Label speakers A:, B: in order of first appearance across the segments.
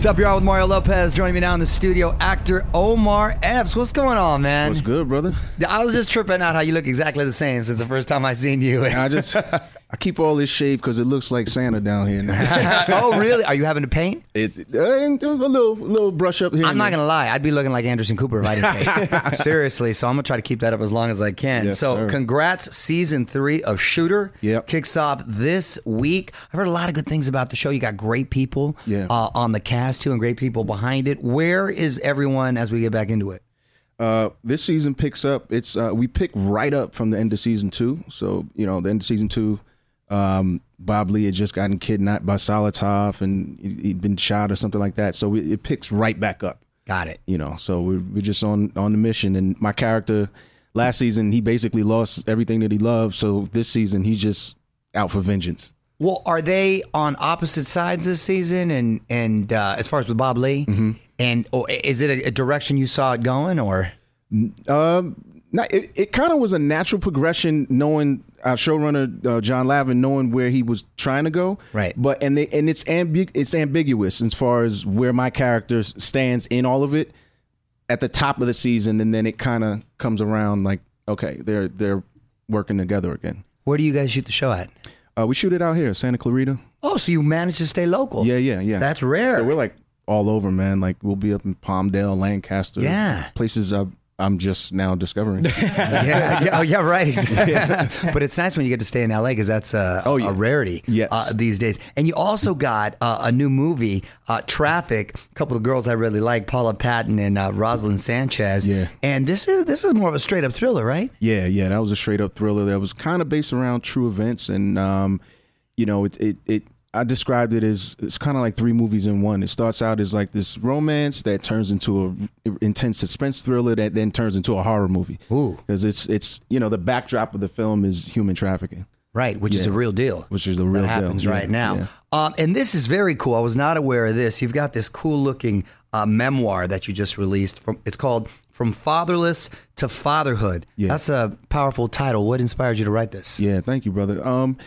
A: up, y'all? With Mario Lopez joining me now in the studio, actor Omar Epps. What's going on, man?
B: What's good, brother?
A: I was just tripping out how you look exactly the same since the first time I seen you.
B: I keep all this shaved because it looks like Santa down here now.
A: Oh, really? Are you having to paint?
B: It's a little brush up here.
A: I'm not gonna lie, I'd be looking like Anderson Cooper if I didn't paint. Seriously, so I'm gonna try to keep that up as long as I can.
B: Yes,
A: so,
B: sir.
A: Congrats, season 3 of Shooter.
B: Yep.
A: Kicks off this week. I've heard a lot of good things about the show. You got great people on the cast too, and great people behind it. Where is everyone as we get back into it?
B: This season picks up. It's we pick right up from the end of season 2. So the end of season 2. Bob Lee had just gotten kidnapped by Solotov and he'd been shot or something like that. So it picks right back up.
A: Got it.
B: So we're just on the mission. And my character last season, he basically lost everything that he loved. So this season, he's just out for vengeance.
A: Well, are they on opposite sides this season? And as far as with Bob Lee, and is it a direction you saw it going, or?
B: It kind of was a natural progression, knowing our showrunner John Lavin, knowing where he was trying to go.
A: Right.
B: But it's ambiguous as far as where my character stands in all of it at the top of the season, and then it kind of comes around like, okay, they're working together again.
A: Where do you guys shoot the show at?
B: We shoot it out here, Santa Clarita.
A: Oh, so you managed to stay local?
B: Yeah.
A: That's rare.
B: So we're like all over, man. Like we'll be up in Palmdale, Lancaster.
A: Yeah.
B: Places I'm just now discovering.
A: Yeah, right. But it's nice when you get to stay in LA because that's a rarity these days. And you also got a new movie, Traffic. A couple of girls I really like, Paula Patton and Rosalind Sanchez. Yeah. And this is more of a straight up thriller, right?
B: Yeah. That was a straight up thriller that was kind of based around true events, and I described it as it's kind of like 3 movies in one. It starts out as like this romance that turns into a intense suspense thriller that then turns into a horror movie.
A: Ooh.
B: Because it's the backdrop of the film is human trafficking.
A: Right, which is a real deal.
B: Which is a real deal.
A: That happens right now. Yeah. And this is very cool. I was not aware of this. You've got this cool looking memoir that you just released. It's called From Fatherless to Fatherhood. Yeah. That's a powerful title. What inspired you to write this?
B: Yeah, thank you, brother.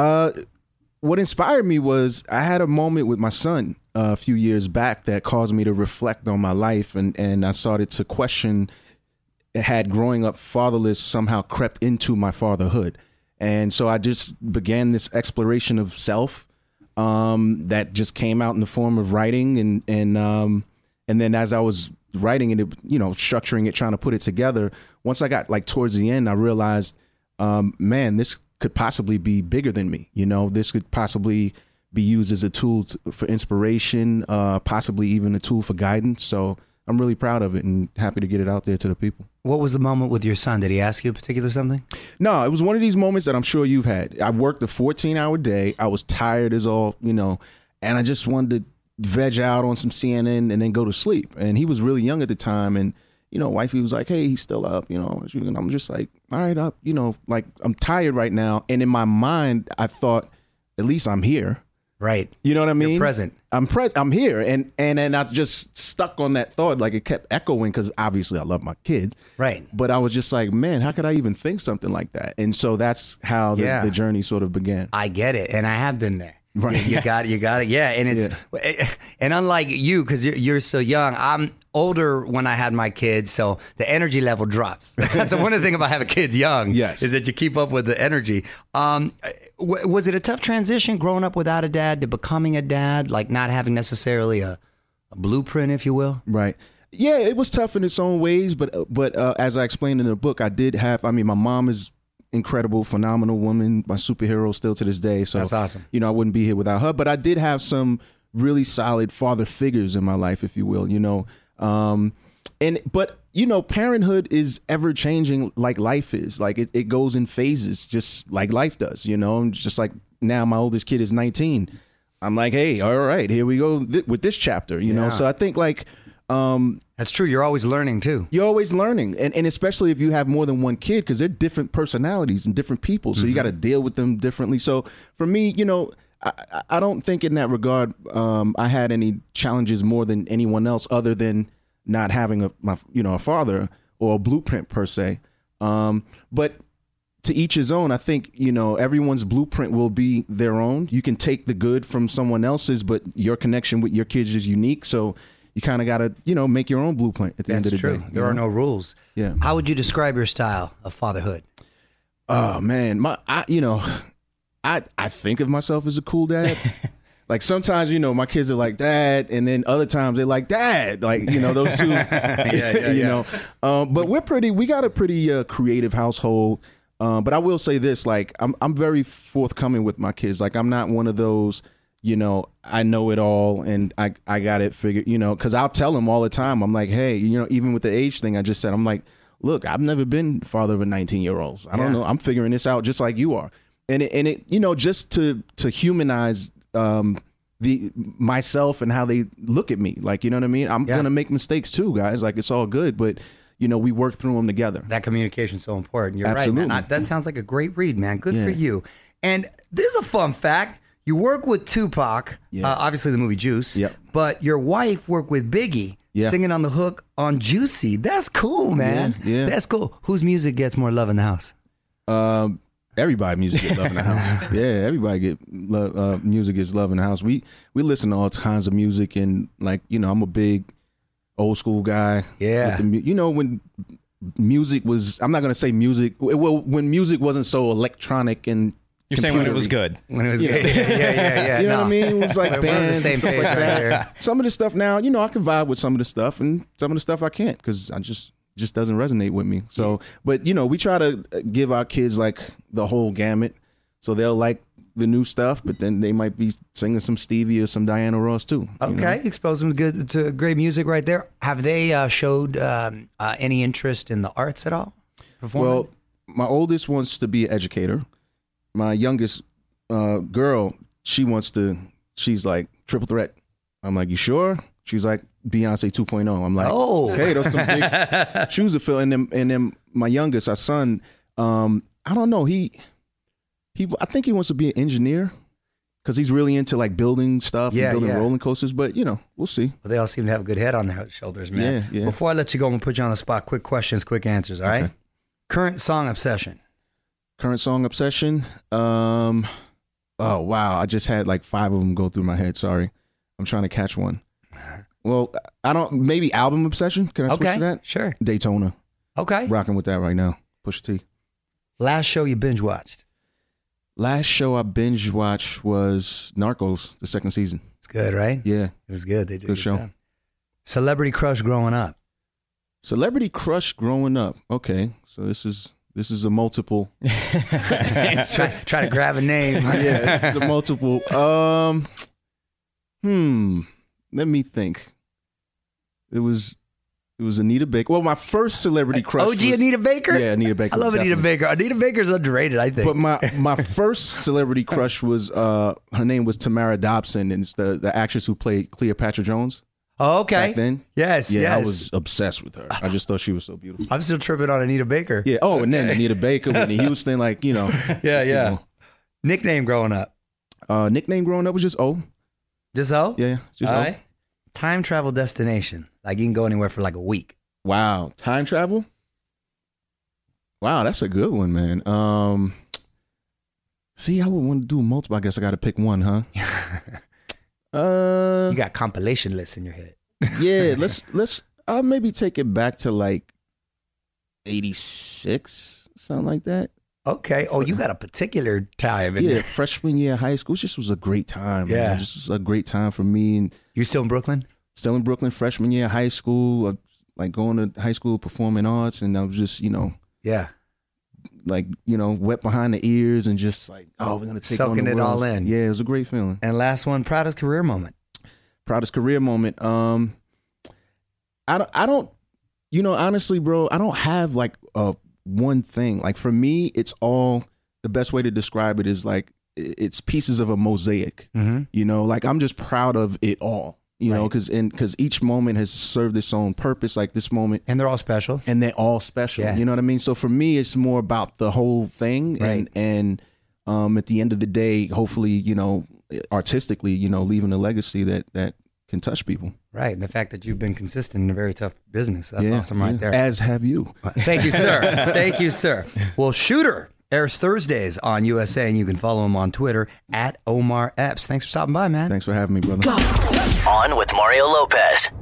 B: What inspired me was I had a moment with my son a few years back that caused me to reflect on my life, and I started to question, had growing up fatherless somehow crept into my fatherhood. And so I just began this exploration of self that just came out in the form of writing, and then as I was writing it, structuring it, trying to put it together, once I got like towards the end, I realized, man, this could possibly be bigger than me. This could possibly be used as a tool for inspiration, possibly even a tool for guidance. So I'm really proud of it and happy to get it out there to the people.
A: What was the moment with your son? Did he ask you a particular something?
B: No, it was one of these moments that I'm sure you've had. I worked a 14-hour day. I was tired as all, and I just wanted to veg out on some CNN and then go to sleep. And he was really young at the time, and wifey was like, hey, he's still up, and I'm just like, all right, up, like I'm tired right now. And in my mind, I thought, at least I'm here.
A: Right.
B: You know what I mean?
A: You're present.
B: I'm here. And I just stuck on that thought. Like it kept echoing because obviously I love my kids.
A: Right.
B: But I was just like, man, how could I even think something like that? And so that's how the journey sort of began.
A: I get it. And I have been there.
B: Right.
A: You got it. Yeah. And and unlike you, because you're so young, I'm older when I had my kids, so the energy level drops. That's one of the things about having kids young, is that you keep up with the energy. Was it a tough transition growing up without a dad to becoming a dad, like not having necessarily a blueprint, if you will?
B: Right. Yeah, it was tough in its own ways, but as I explained in the book, I did have, my mom is incredible, phenomenal woman, my superhero still to this day. So
A: that's awesome.
B: I wouldn't be here without her, but I did have some really solid father figures in my life, if you will, but parenthood is ever changing, like life is. Like it goes in phases, just like life does, just like now my oldest kid is 19. I'm like, hey, all right, here we go with this chapter, so I think like,
A: that's true. You're always learning too.
B: You're always learning. And especially if you have more than one kid, because they're different personalities and different people. So you got to deal with them differently. So for me, I don't think in that regard, I had any challenges more than anyone else other than not having a father or a blueprint per se. But to each his own. I think, everyone's blueprint will be their own. You can take the good from someone else's, but your connection with your kids is unique. So you kind of got to, make your own blueprint at the end of the day.
A: There are no rules.
B: Yeah.
A: How would you describe your style of fatherhood?
B: Oh man, I think of myself as a cool dad. Like sometimes, my kids are like dad, and then other times they're like dad. Like, those two. But we got a pretty creative household. But I will say this, like I'm very forthcoming with my kids. Like I'm not one of those, I know it all and I got it figured, because I'll tell them all the time. I'm like, hey, even with the age thing I just said, I'm like, look, I've never been father of a 19-year-old. I don't know. I'm figuring this out just like you are. And it just to humanize myself and how they look at me. Like, you know what I mean? I'm going to make mistakes too, guys. Like it's all good, but we work through them together.
A: That communication is so important. You're
B: Absolutely.
A: right, man. That sounds like a great read, man. Good for you. And this is a fun fact. You work with Tupac, obviously the movie Juice, but your wife worked with Biggie, singing on the hook on Juicy. That's cool, man.
B: Yeah.
A: That's cool. Whose music gets more love in the house?
B: Everybody music gets love in the house. Yeah, everybody music gets love in the house. We listen to all kinds of music, and like I'm a big old school guy.
A: Yeah,
B: when music was, I'm not gonna say music. Well, when music wasn't so electronic and
C: you're saying when it was good.
A: When it was good. Yeah.
B: You know what I mean? It was like bands,
A: we're on the same page
B: like
A: right here.
B: Some of the stuff now, I can vibe with some of the stuff, and some of the stuff I can't because I just doesn't resonate with me. So, but we try to give our kids like the whole gamut, so they'll like the new stuff, but then they might be singing some Stevie or some Diana Ross too.
A: Okay, expose them to great music right there. Have they showed any interest in the arts at all? Performing?
B: Well, my oldest wants to be an educator. My youngest girl, she's like triple threat. I'm like, you sure? She's like Beyonce 2.0. I'm like, okay, those some big shoes to fill. And then my youngest, our son, I don't know. I think he wants to be an engineer because he's really into like building stuff and building rolling coasters. But we'll see.
A: Well, they all seem to have a good head on their shoulders, man.
B: Yeah.
A: Before I let you go, I'm gonna put you on the spot. Quick questions, quick answers. All right.
B: Okay.
A: Current song obsession.
B: Oh wow, I just had like 5 of them go through my head. Sorry, I'm trying to catch one. Well, maybe album obsession. Can I switch to that?
A: Sure.
B: Daytona.
A: Okay.
B: Rocking with that right now. Pusha T.
A: Last show you binge watched.
B: Last show I binge watched was Narcos, the 2nd season.
A: It's good, right?
B: Yeah.
A: It was good. They did
B: good show.
A: Job. Celebrity crush growing up.
B: Celebrity crush growing up. Okay, so this is a multiple.
A: Try to grab a name.
B: Yeah, this is a multiple. Let me think. It was Anita Baker. Well, my first celebrity crush
A: OG was Anita Baker?
B: Yeah, Anita Baker.
A: I love Anita Baker. Anita Baker's underrated, I think.
B: But my first celebrity crush was her name was Tamara Dobson, and it's the actress who played Cleopatra Jones.
A: Oh, okay.
B: Back then.
A: Yes.
B: I was obsessed with her. I just thought she was so beautiful.
A: I'm still tripping on Anita Baker.
B: Yeah. Oh, and then Anita Baker, Whitney Houston, like,
A: Yeah. Nickname growing up.
B: Nickname growing up was just O.
A: Just O?
B: Yeah. Just
A: all
B: O.
A: right. Time travel destination. Like you can go anywhere for like a week.
B: Wow. Time travel? Wow, that's a good one, man. See, I would want to do multiple. I guess I got to pick one, huh?
A: You got compilation lists in your head.
B: Yeah, let's I'll maybe take it back to like 86, something like that.
A: Okay. Oh, you got a particular time.
B: Yeah, freshman year of high school. It just was a great time.
A: Yeah.
B: Man. Just a great time for me. And
A: you still in Brooklyn?
B: Still in Brooklyn, freshman year of high school. Like going to high school performing arts, and I was just,
A: yeah,
B: like, wet behind the ears and just like, we're gonna take
A: soaking
B: on the
A: it
B: world.
A: all in.
B: Yeah, it was a great feeling.
A: And last one, proudest career moment.
B: Proudest career moment. I don't, honestly, bro, I don't have like one thing. Like for me, it's all, the best way to describe it is like it's pieces of a mosaic.
A: Mm-hmm.
B: Like I'm just proud of it all. Because each moment has served its own purpose, like this moment.
A: And they're all special.
B: And they're all special.
A: Yeah.
B: You know what I mean? So for me, it's more about the whole thing.
A: Right.
B: And at the end of the day, hopefully, artistically, leaving a legacy that can touch people.
A: Right. And the fact that you've been consistent in a very tough business. That's awesome right there.
B: As have you.
A: Thank you, sir. Thank you, sir. Well, Shooter, Airs Thursdays on USA, and you can follow him on Twitter at Omar Epps. Thanks for stopping by, man.
B: Thanks for having me, brother.
C: On with Mario Lopez.